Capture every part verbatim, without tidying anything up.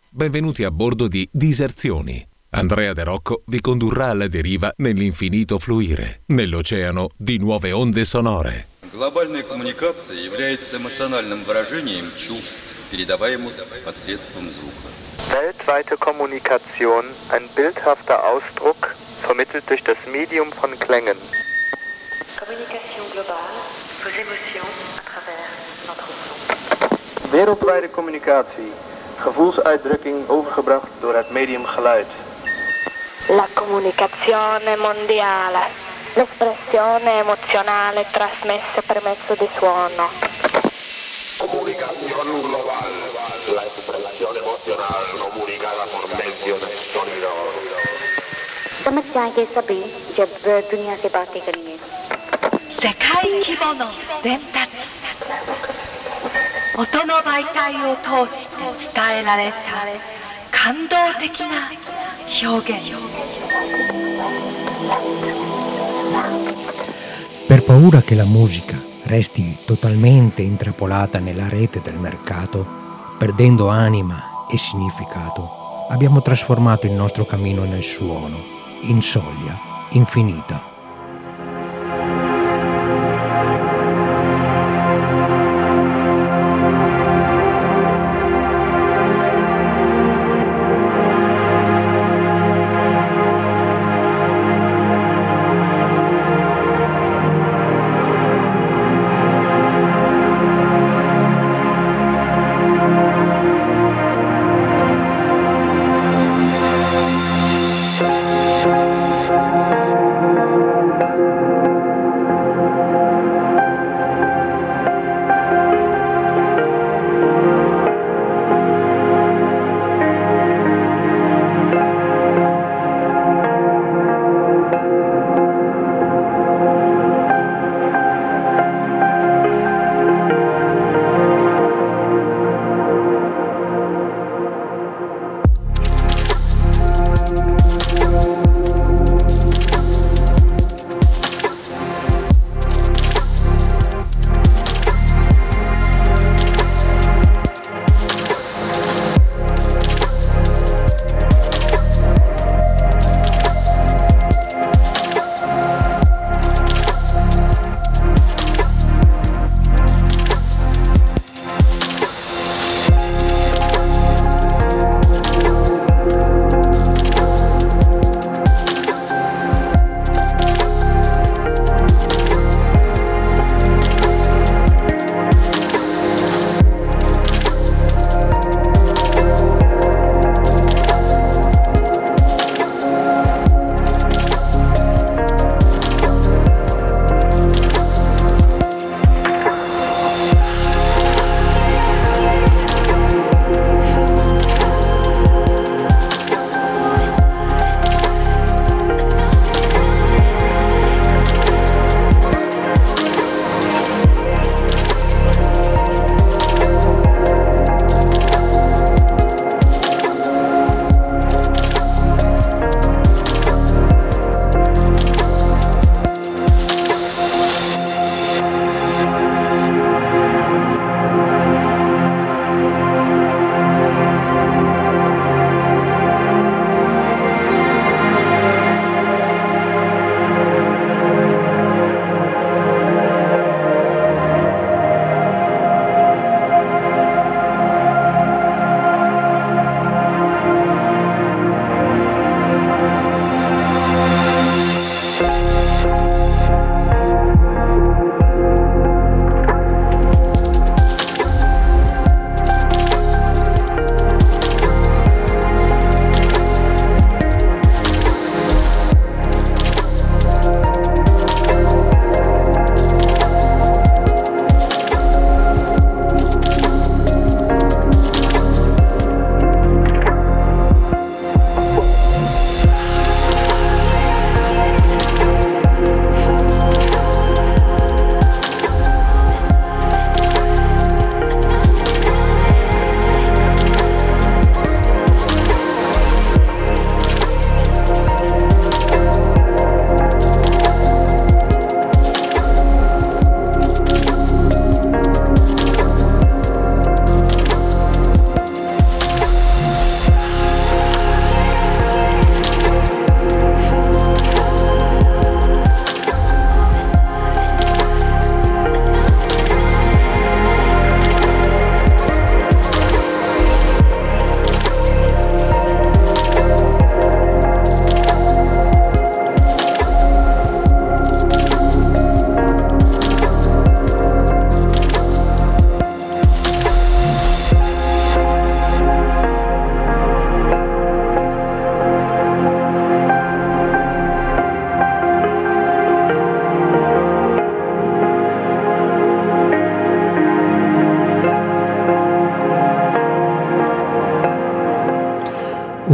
Benvenuti a bordo di Diserzioni. Andrea De Rocco vi condurrà alla deriva nell'infinito fluire, nell'oceano di nuove onde sonore. Глобальная коммуникация является эмоциональным выражением чувств, передаваемых посредством звука. Weltweite Kommunikation, ein bildhafter Ausdruck, vermittelt durch das Medium von Klängen. Communication globale, vos émotions à travers notre son. Wereldwijde communicatie, gevoelsuitdrukking overgebracht door het medium geluid. La comunicazione mondiale, l'espressione emozionale trasmessa per mezzo di suono. Comunicación global, la expresión emocional comunicada por medio del sonido. समझ के सभी जब दुनिया से बातें करेंगे. 世界規模の伝達、音の媒体を通して伝えられた感動的な表現。 Per paura che la musica resti totalmente intrappolata nella rete del mercato, perdendo anima e significato, abbiamo trasformato il nostro cammino nel suono, in soglia infinita. Thank you.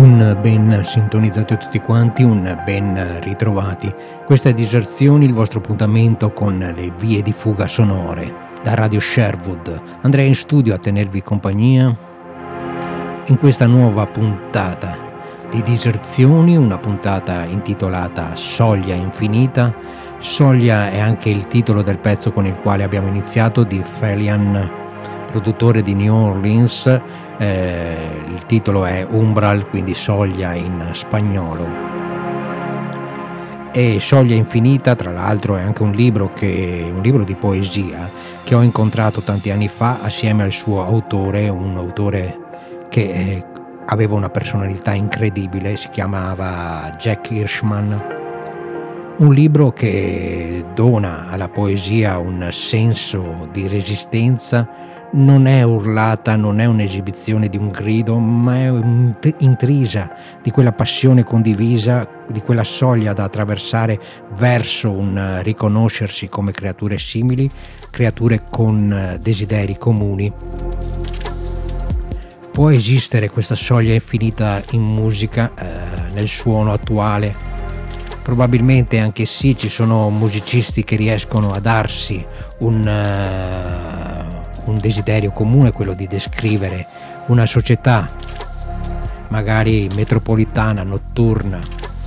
Un ben sintonizzati a tutti quanti, un ben ritrovati. Questa è Diserzioni, il vostro appuntamento con le vie di fuga sonore. Da Radio Sherwood, Andrea in studio a tenervi compagnia in questa nuova puntata di Diserzioni, una puntata intitolata Soglia Infinita. Soglia è anche il titolo del pezzo con il quale abbiamo iniziato, di Felian, produttore di New Orleans. Eh, il titolo è Umbral, quindi soglia in spagnolo. E Soglia Infinita, tra l'altro, è anche un libro, che, un libro di poesia che ho incontrato tanti anni fa assieme al suo autore, un autore che eh, aveva una personalità incredibile, si chiamava Jack Hirschman. Un libro che dona alla poesia un senso di resistenza. Non è urlata, non è un'esibizione di un grido, ma è intrisa di quella passione condivisa, di quella soglia da attraversare verso un riconoscersi come creature simili, creature con desideri comuni. Può esistere questa soglia infinita in musica, eh, nel suono attuale? Probabilmente anche sì, ci sono musicisti che riescono a darsi un... Uh, un desiderio comune, quello di descrivere una società magari metropolitana, notturna,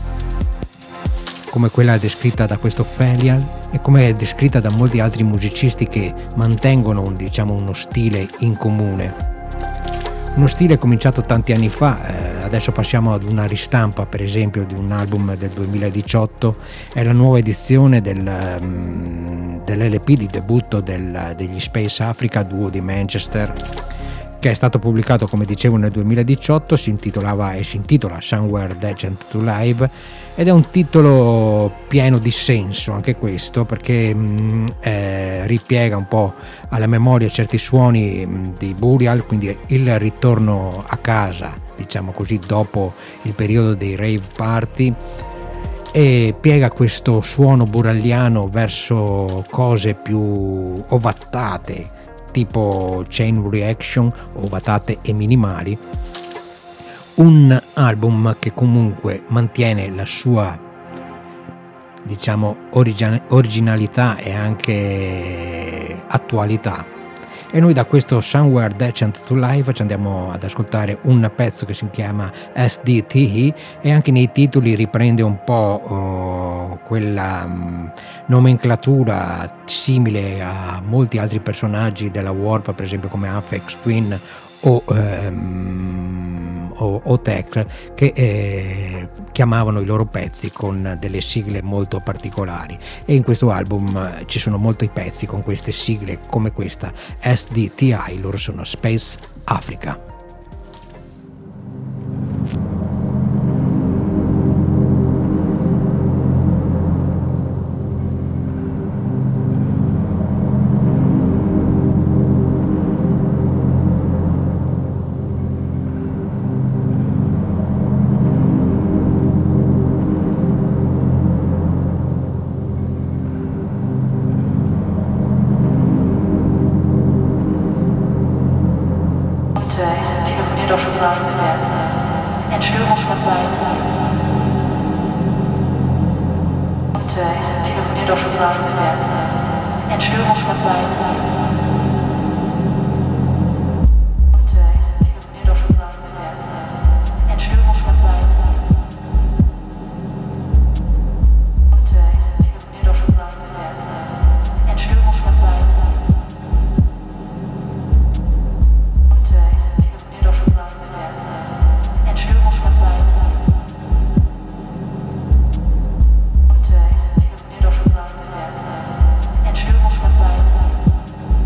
come quella descritta da questo Felial e come è descritta da molti altri musicisti che mantengono un, diciamo, uno stile in comune. Uno stile cominciato tanti anni fa, eh, adesso passiamo ad una ristampa per esempio di un album del duemiladiciotto, è la nuova edizione del, um, dell'L P di debutto del, degli Space Africa, duo di Manchester, che è stato pubblicato, come dicevo, nel duemiladiciotto, si intitolava e si intitola Somewhere Destined to Live, ed è un titolo pieno di senso anche questo, perché mh, eh, ripiega un po' alla memoria certi suoni mh, di Burial, quindi il ritorno a casa, diciamo così, dopo il periodo dei rave party, e piega questo suono buraliano verso cose più ovattate, tipo Chain Reaction, ovatate e minimali. Un album che comunque mantiene la sua, diciamo, origin- originalità e anche attualità. E noi da questo Somewhere Destined to Live ci andiamo ad ascoltare un pezzo che si chiama S D T E, e anche nei titoli riprende un po' uh, quella um, nomenclatura simile a molti altri personaggi della Warp, per esempio come Aphex Twin o, um, o, o Tech, che eh, chiamavano i loro pezzi con delle sigle molto particolari, e in questo album eh, ci sono molti pezzi con queste sigle come questa S D T I, loro sono Space Africa. Entschuldigung,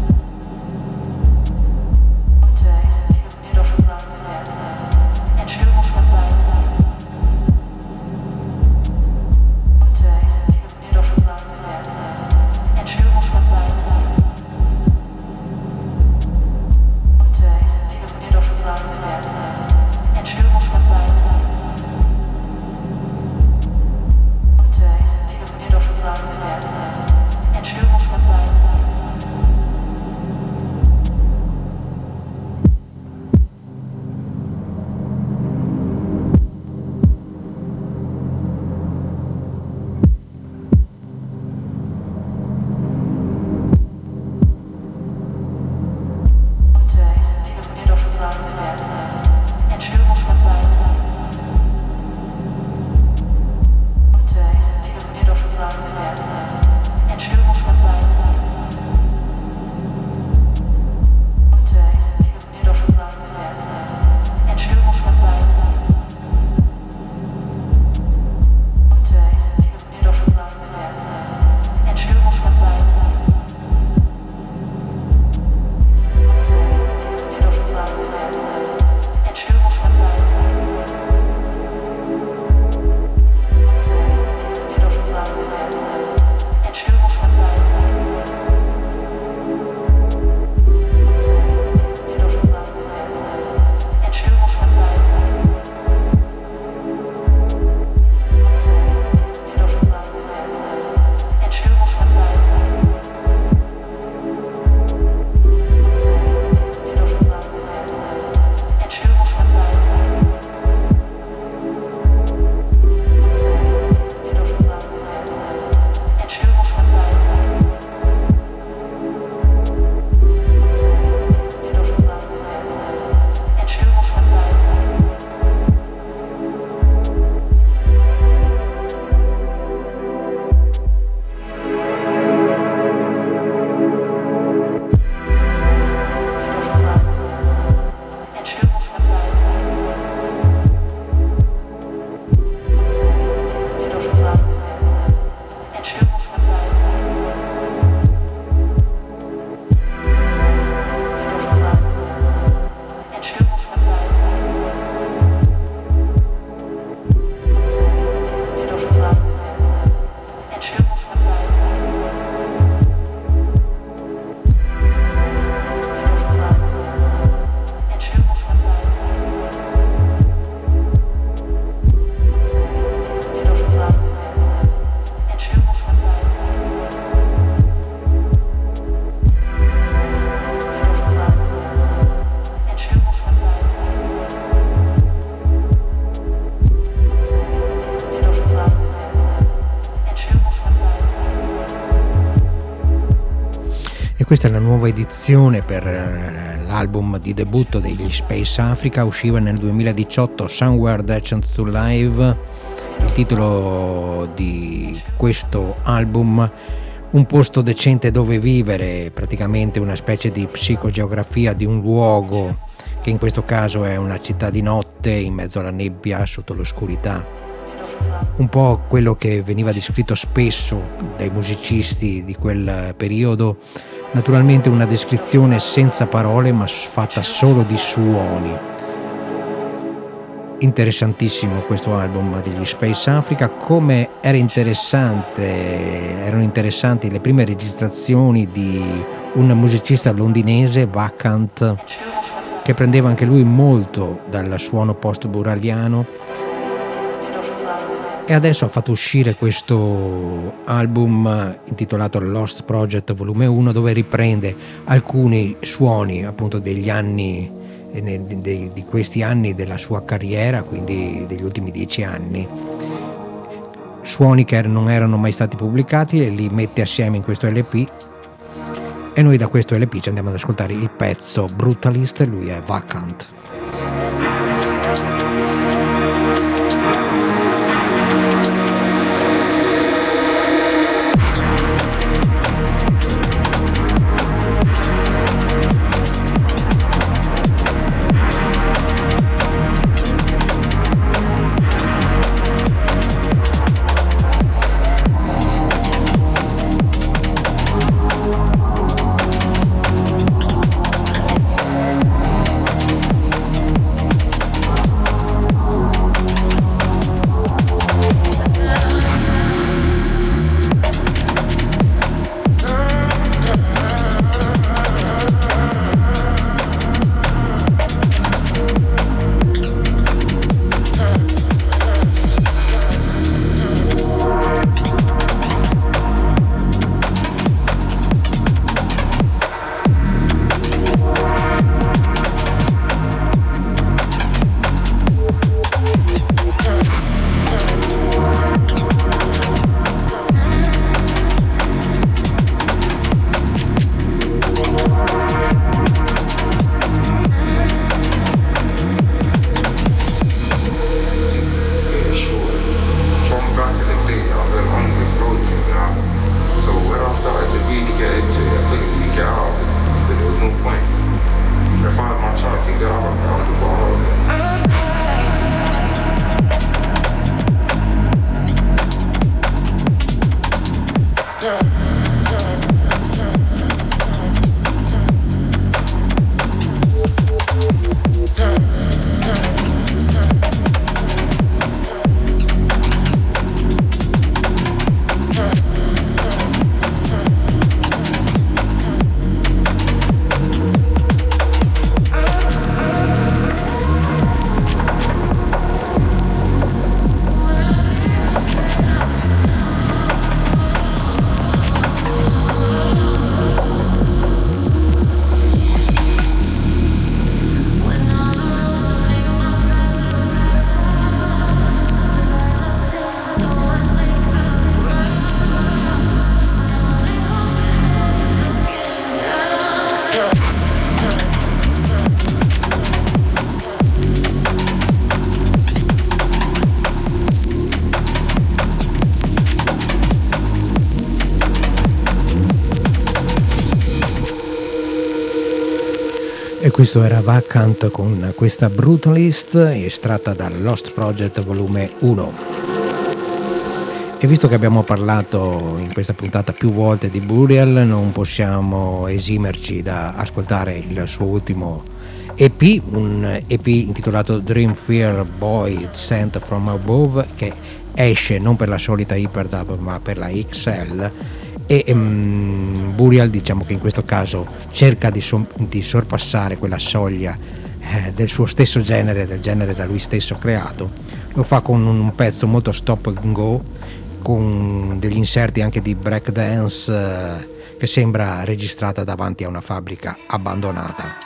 Questa è la nuova edizione per l'album di debutto degli Space Africa, usciva nel duemiladiciotto, Somewhere Destined to Live, il titolo di questo album, un posto decente dove vivere, praticamente una specie di psicogeografia di un luogo che in questo caso è una città di notte in mezzo alla nebbia, sotto l'oscurità. Un po' quello che veniva descritto spesso dai musicisti di quel periodo, naturalmente una descrizione senza parole ma fatta solo di suoni. Interessantissimo questo album degli Space Africa, come era interessante, erano interessanti le prime registrazioni di un musicista londinese, Vacant, che prendeva anche lui molto dal suono post-buraliano, e adesso ha fatto uscire questo album intitolato Lost Project Volume uno, dove riprende alcuni suoni appunto degli anni di questi anni della sua carriera, quindi degli ultimi dieci anni, suoni che non erano mai stati pubblicati, e li mette assieme in questo L P, e noi da questo L P ci andiamo ad ascoltare il pezzo Brutalist. Lui è Vacant. Questo era Vacant con questa Brutalist, estratta dal Lost Project Volume uno. E visto che abbiamo parlato in questa puntata più volte di Burial, non possiamo esimerci da ascoltare il suo ultimo E P, un E P intitolato Dream Fear Boy Sent From Above, che esce non per la solita Hyperdub ma per la X L. E um, Burial, diciamo che in questo caso cerca di, so- di sorpassare quella soglia eh, del suo stesso genere, del genere da lui stesso creato. Lo fa con un pezzo molto stop and go, con degli inserti anche di breakdance eh, che sembra registrata davanti a una fabbrica abbandonata.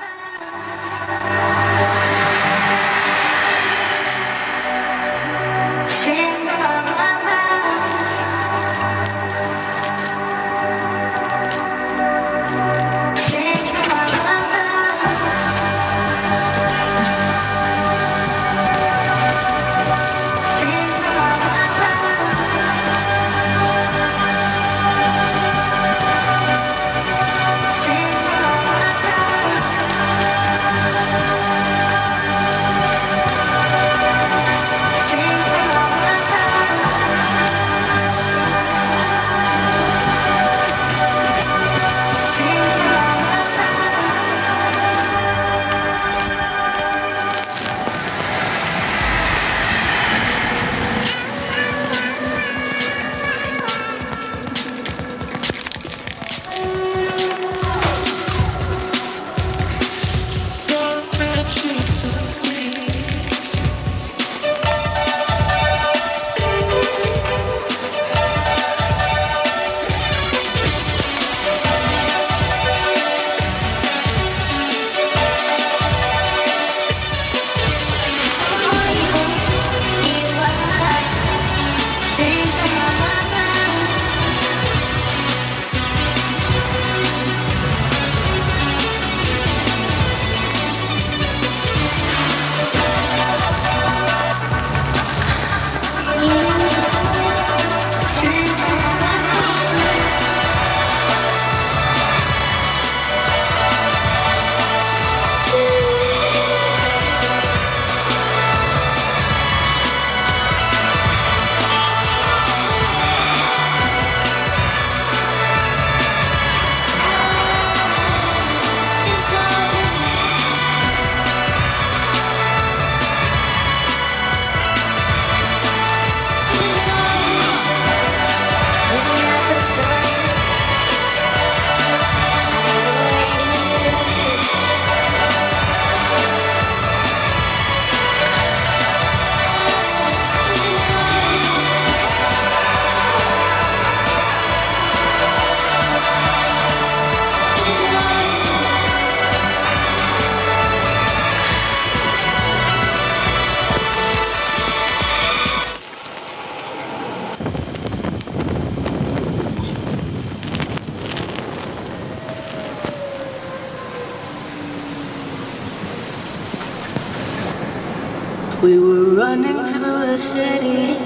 We were running through the city,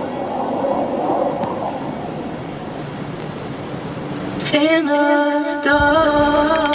in the dark.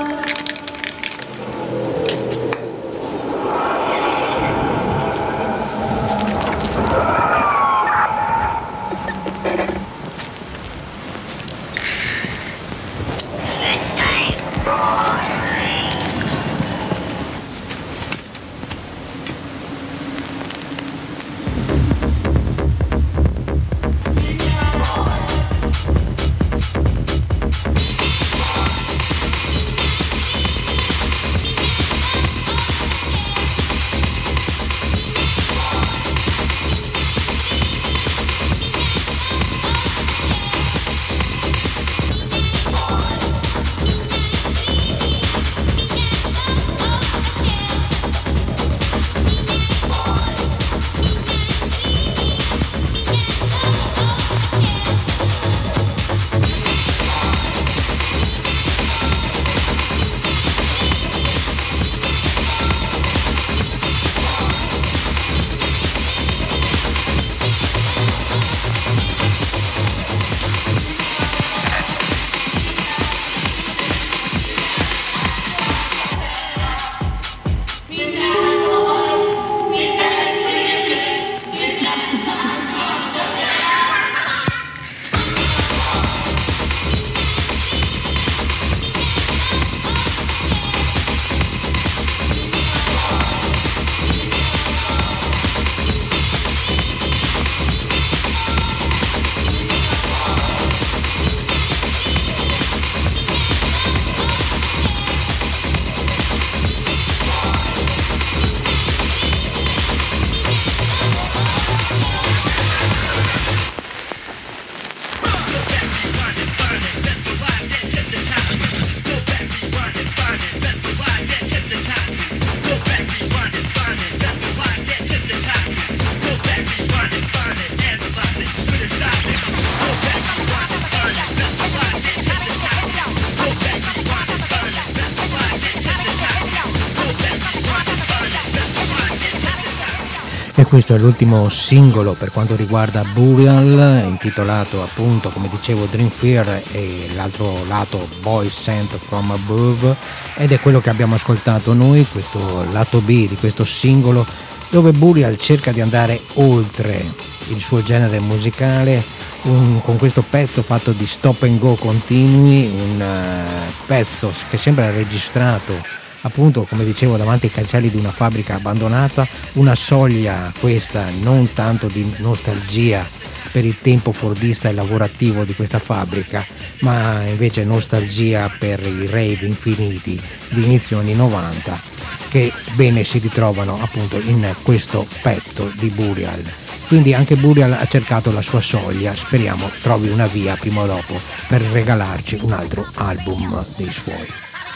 E questo è l'ultimo singolo per quanto riguarda Burial, intitolato appunto, come dicevo, Dream Fear, e l'altro lato Boys Sent From Above, ed è quello che abbiamo ascoltato noi, questo lato B di questo singolo, dove Burial cerca di andare oltre il suo genere musicale un, con questo pezzo fatto di stop and go continui, un uh, pezzo che sembra registrato appunto, come dicevo, davanti ai cancelli di una fabbrica abbandonata, una soglia questa non tanto di nostalgia per il tempo fordista e lavorativo di questa fabbrica, ma invece nostalgia per i rave infiniti di inizio anni novanta, che bene si ritrovano appunto in questo pezzo di Burial. Quindi anche Burial ha cercato la sua soglia, speriamo trovi una via prima o dopo per regalarci un altro album dei suoi.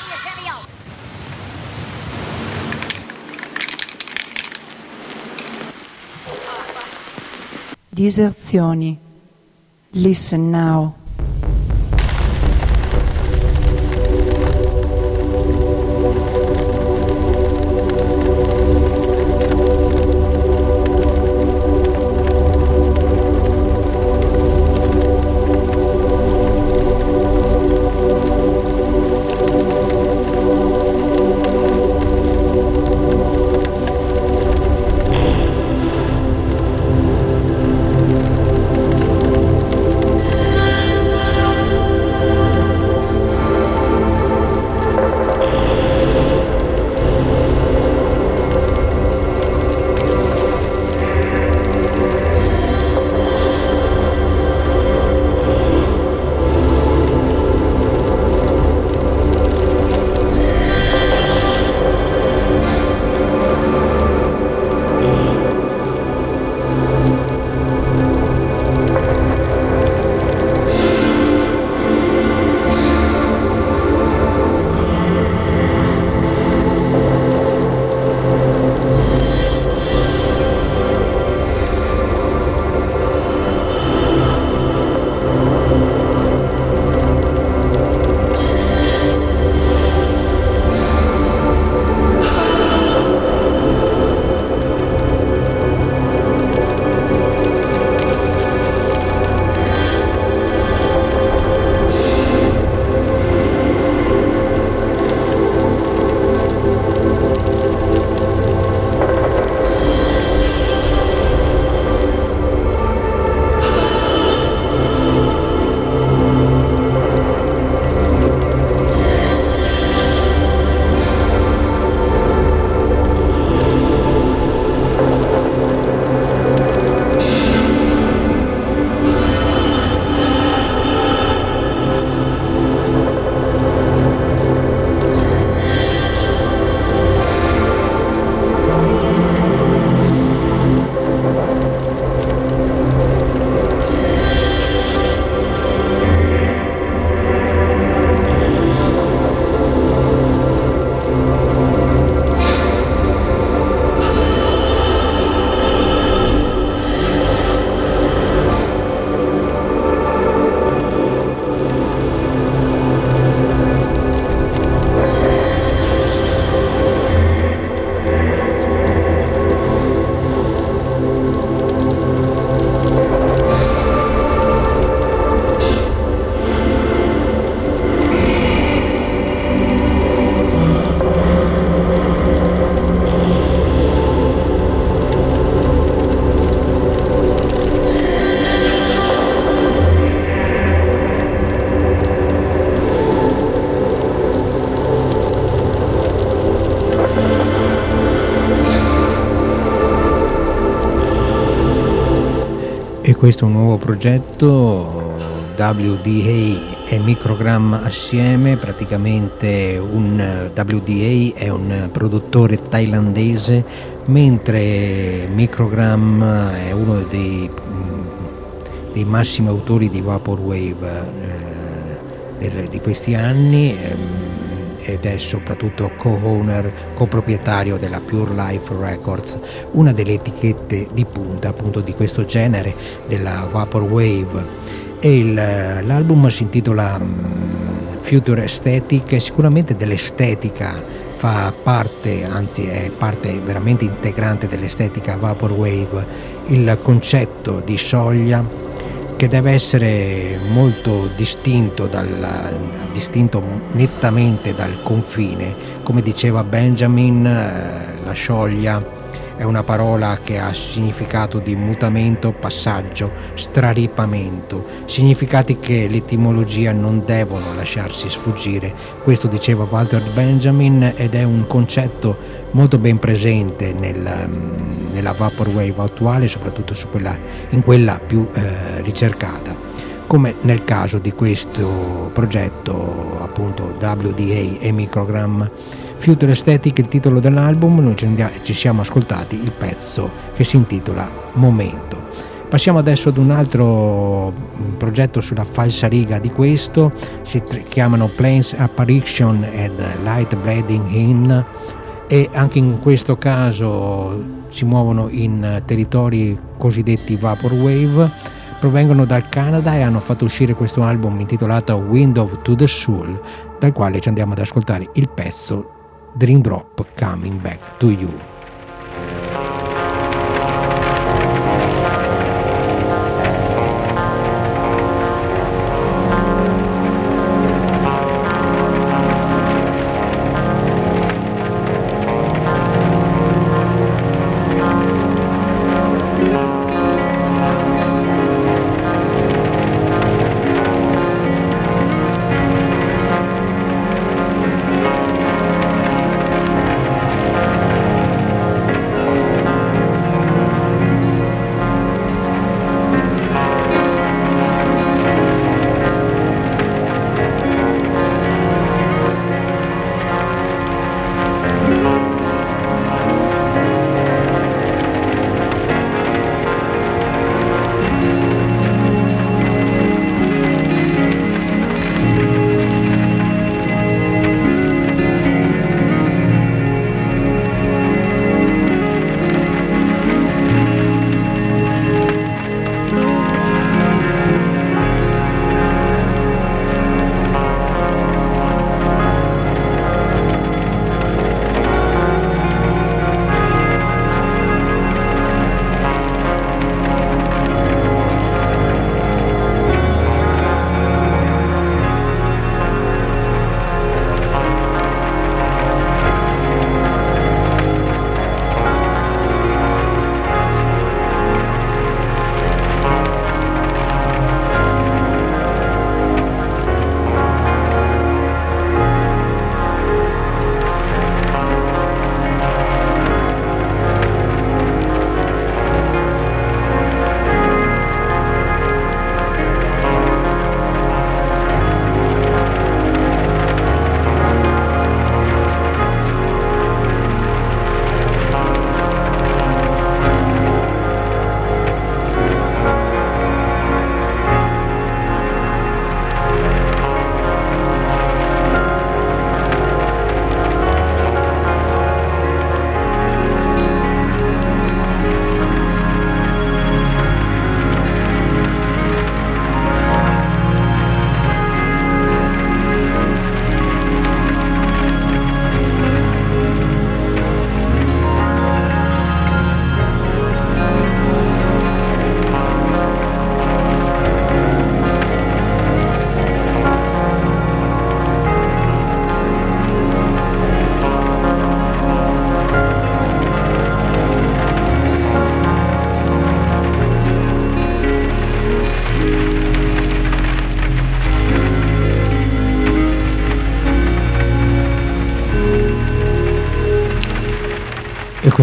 Diserzioni. Listen now. questo nuovo progetto, W D A e Microgram assieme. Praticamente un W D A è un produttore thailandese, mentre Microgram è uno dei, dei massimi autori di Vaporwave eh, di questi anni, ehm, ed è soprattutto co-owner, coproprietario della Pure Life Records, una delle etichette di punta appunto di questo genere, della Vaporwave. E il, l'album si intitola um, Future Aesthetic, e sicuramente dell'estetica fa parte, anzi è parte veramente integrante dell'estetica Vaporwave, il concetto di soglia che deve essere molto distinto, dal, distinto nettamente dal confine. Come diceva Benjamin, eh, la soglia è una parola che ha significato di mutamento, passaggio, straripamento, significati che l'etimologia non devono lasciarsi sfuggire. Questo diceva Walter Benjamin, ed è un concetto molto ben presente nel, nella Vaporwave attuale, soprattutto su quella, in quella più eh, ricercata. Come nel caso di questo progetto, appunto W D A e Microgram Future Aesthetic, il titolo dell'album. Noi ci, andiamo, ci siamo ascoltati il pezzo che si intitola Momento. Passiamo adesso ad un altro progetto sulla falsariga di questo, si chiamano Planes Apparition ed Light Bleeding In, e anche in questo caso si muovono in territori cosiddetti Vaporwave, provengono dal Canada e hanno fatto uscire questo album intitolato Window to the Soul, dal quale ci andiamo ad ascoltare il pezzo Dream Drop Coming Back to You.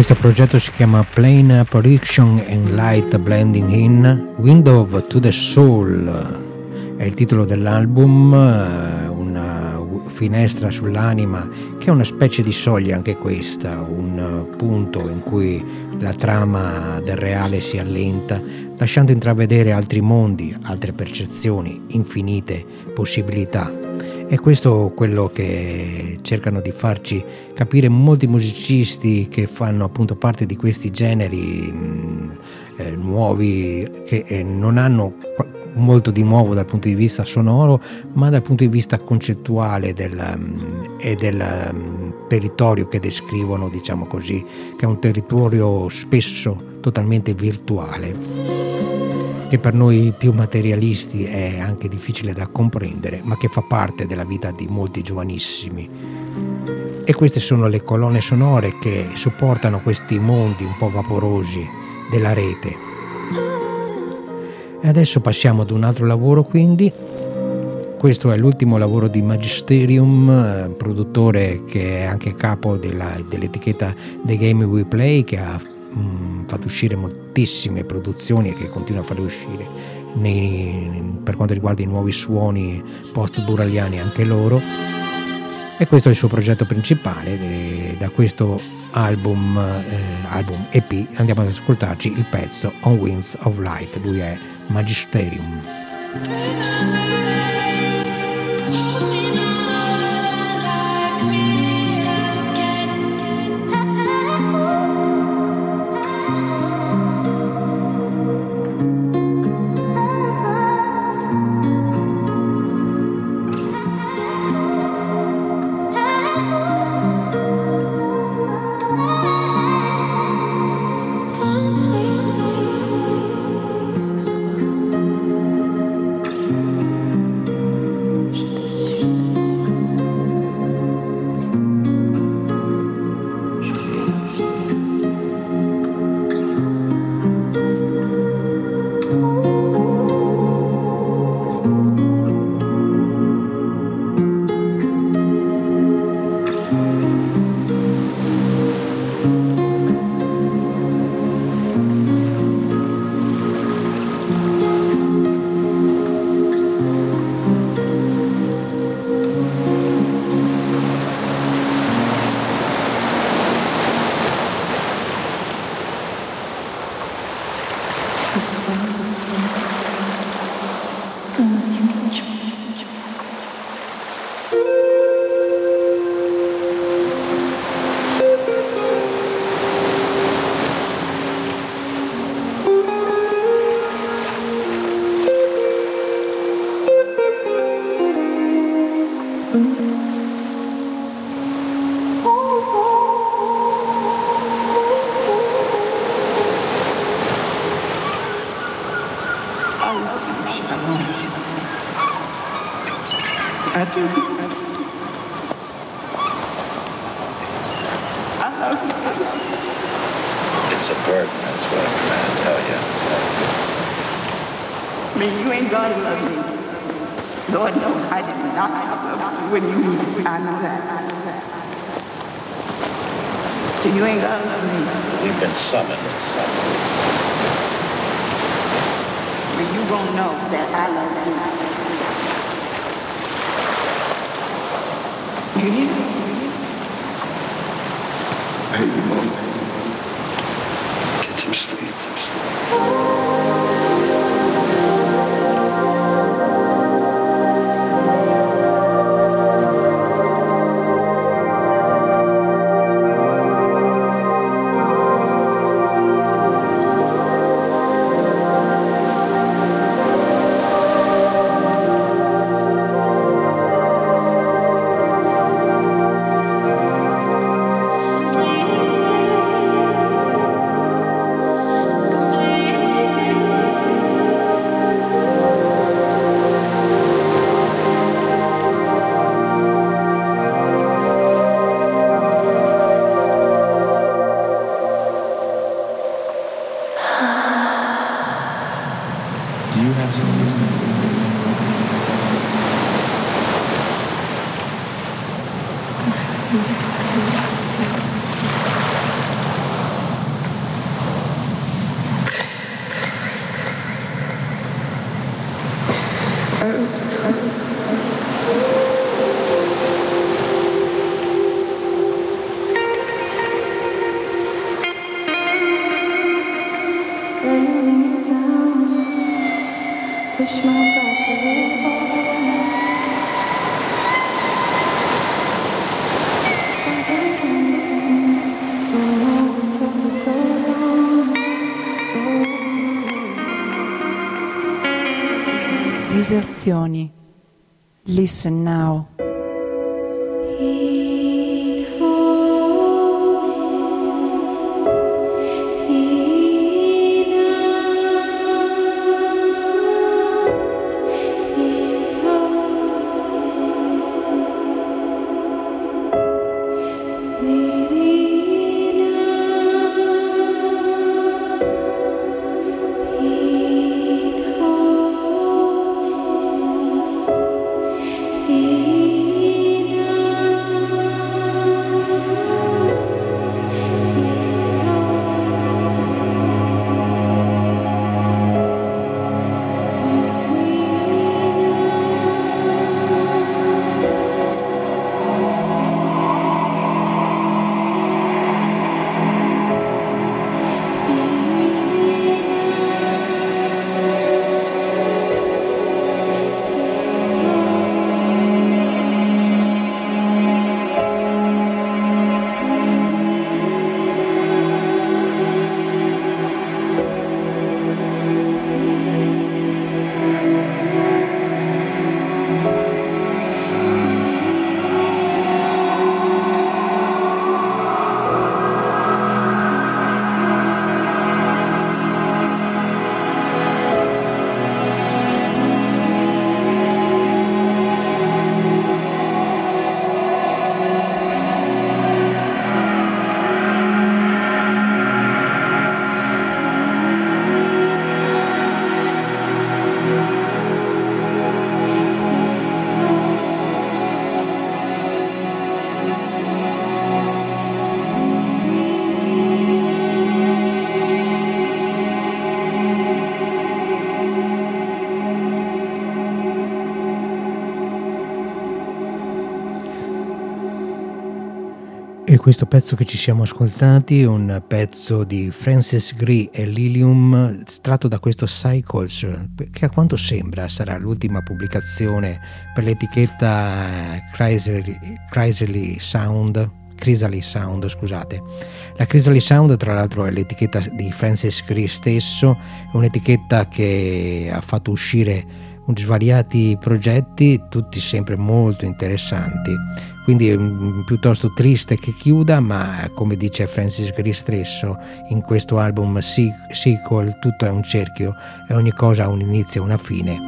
Questo progetto si chiama Plane Production and Light Blending In, Window to the Soul è il titolo dell'album, una finestra sull'anima che è una specie di soglia anche questa, un punto in cui la trama del reale si allenta, lasciando intravedere altri mondi, altre percezioni, infinite possibilità. E questo è quello che cercano di farci capire molti musicisti che fanno appunto parte di questi generi mh, eh, nuovi, che eh, non hanno molto di nuovo dal punto di vista sonoro, ma dal punto di vista concettuale del, um, e del um, territorio che descrivono, diciamo così, che è un territorio spesso totalmente virtuale, che per noi più materialisti è anche difficile da comprendere, ma che fa parte della vita di molti giovanissimi. E queste sono le colonne sonore che supportano questi mondi un po' vaporosi della rete. E adesso passiamo ad un altro lavoro, quindi. Questo è l'ultimo lavoro di Magisterium, produttore che è anche capo della, dell'etichetta The Game We Play, che ha mh, fatto uscire moltissime produzioni e che continua a fare uscire nei, per quanto riguarda i nuovi suoni post-buraliani anche loro. E questo è il suo progetto principale. E da questo album, eh, album E P andiamo ad ascoltarci il pezzo On Winds of Light. Lui è Magisterium. It's a burden, that's what I'm trying to tell you. I mean, you ain't gonna love me. Lord knows I did not love you when you needed me. I know that. I know that. So you ain't gonna love me. You've been summoned. summoned. But you gonna know that I love you. You hear me? Baby, Mom. Get some sleep. Some sleep. Diserzioni. Listen now. E questo pezzo che ci siamo ascoltati è un pezzo di Francis Gree e Lilium tratto da questo Cycles, che a quanto sembra sarà l'ultima pubblicazione per l'etichetta Chrysalis Chrysalis Sound. Chrysalis Sound, scusate. La Chrysalis Sound, tra l'altro, è l'etichetta di Francis Gree stesso, è un'etichetta che ha fatto uscire svariati progetti, tutti sempre molto interessanti. Quindi è piuttosto triste che chiuda, ma come dice Francis Gree stesso in questo album Sequel, tutto è un cerchio e ogni cosa ha un inizio e una fine.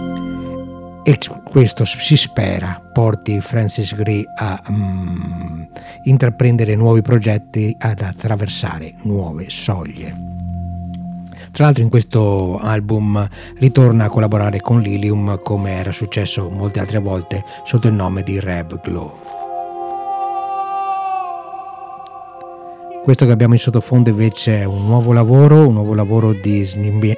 E questo si spera porti Francis Gree a um, intraprendere nuovi progetti, ad attraversare nuove soglie. Tra l'altro in questo album ritorna a collaborare con Lilium, come era successo molte altre volte, sotto il nome di Rev Glow. Questo che abbiamo in sottofondo invece è un nuovo lavoro, un nuovo lavoro di Zbigniew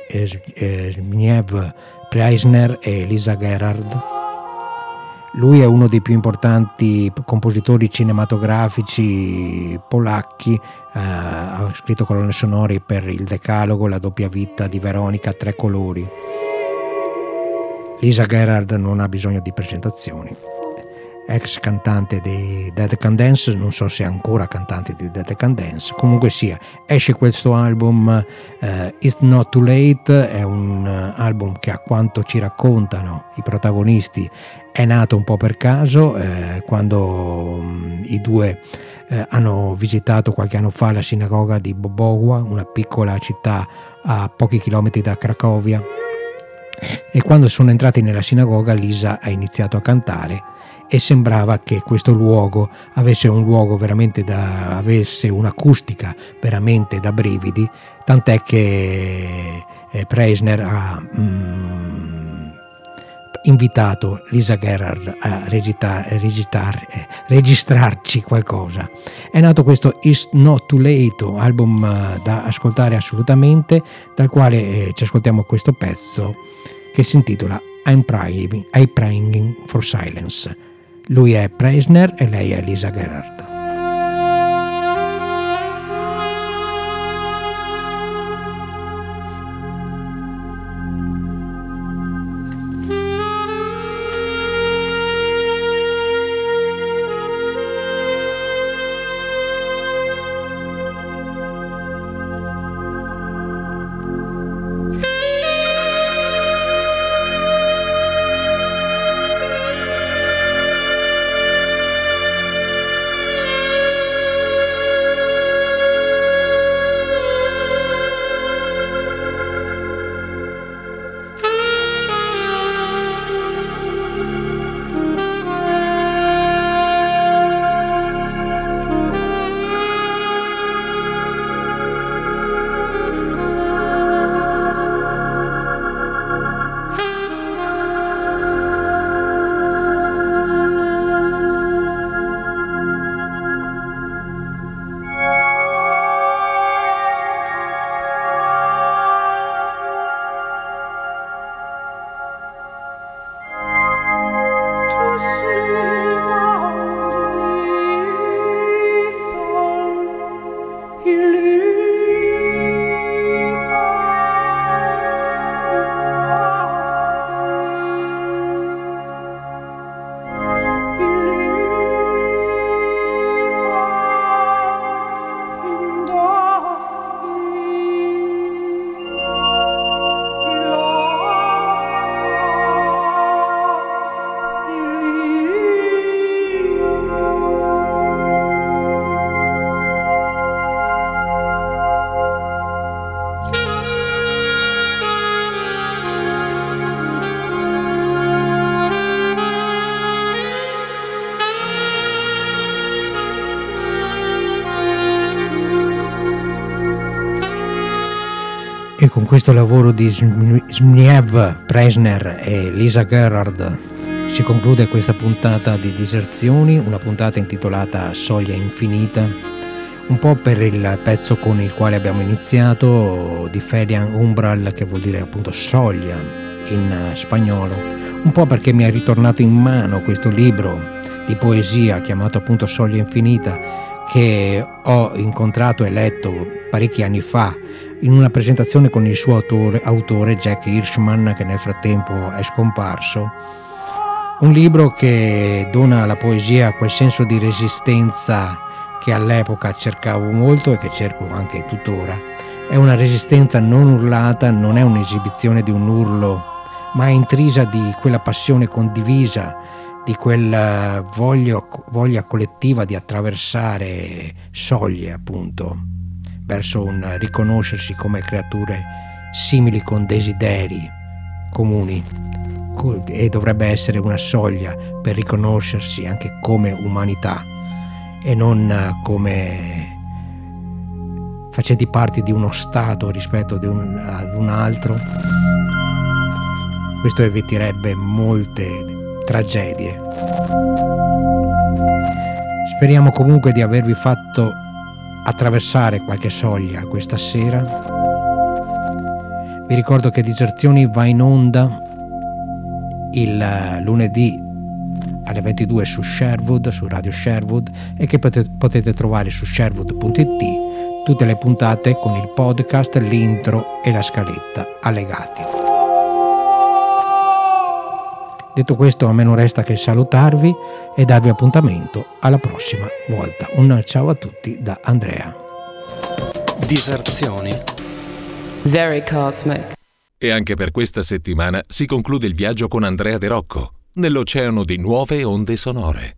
Preisner e Lisa Gerhard. Lui è uno dei più importanti compositori cinematografici polacchi, eh, ha scritto colonne sonore per Il Decalogo, La doppia vita di Veronica, Tre colori. Lisa Gerhard non ha bisogno di presentazioni. Ex cantante di Dead Can Dance, non so se è ancora cantante di Dead Can Dance, comunque sia, esce questo album, uh, It's Not Too Late, è un uh, album che, a quanto ci raccontano i protagonisti, è nato un po' per caso, eh, quando um, i due eh, hanno visitato qualche anno fa la sinagoga di Bobowa, una piccola città a pochi chilometri da Cracovia, e quando sono entrati nella sinagoga Lisa ha iniziato a cantare e sembrava che questo luogo avesse un luogo veramente da avesse un'acustica veramente da brividi, tant'è che eh, Preisner ha mm, invitato Lisa Gerhard a regitar, regitar, eh, registrarci qualcosa. È nato questo It's Not Too Late, album eh, da ascoltare assolutamente, dal quale eh, ci ascoltiamo questo pezzo che si intitola I'm Praying, I'm Praying for Silence. Lui è Preisner e lei è Lisa Gerhard. E con questo lavoro di Zbigniew Presner e Lisa Gerhard si conclude questa puntata di Diserzioni, una puntata intitolata Soglia Infinita, un po' per il pezzo con il quale abbiamo iniziato, di Ferian Umbral, che vuol dire appunto soglia in spagnolo, un po' perché mi è ritornato in mano questo libro di poesia chiamato appunto Soglia Infinita, che ho incontrato e letto parecchi anni fa in una presentazione con il suo autore, autore Jack Hirschman, che nel frattempo è scomparso. Un libro che dona alla poesia quel senso di resistenza che all'epoca cercavo molto e che cerco anche tuttora. È una resistenza non urlata, non è un'esibizione di un urlo, ma è intrisa di quella passione condivisa, di quella voglia, voglia collettiva di attraversare soglie, appunto, verso un riconoscersi come creature simili con desideri comuni, e dovrebbe essere una soglia per riconoscersi anche come umanità e non come facenti parte di uno stato rispetto ad un, ad un altro. Questo eviterebbe molte tragedie. Speriamo comunque di avervi fatto attraversare qualche soglia questa sera. Vi ricordo che Diserzioni va in onda il lunedì alle ventidue su Sherwood, su Radio Sherwood, e che potete, potete trovare su sherwood punto it tutte le puntate con il podcast, l'intro e la scaletta allegati. Detto questo, a me non resta che salutarvi e darvi appuntamento alla prossima volta. Un ciao a tutti da Andrea. Diserzioni. Very cosmic. E anche per questa settimana si conclude il viaggio con Andrea De Rocco nell'oceano di nuove onde sonore.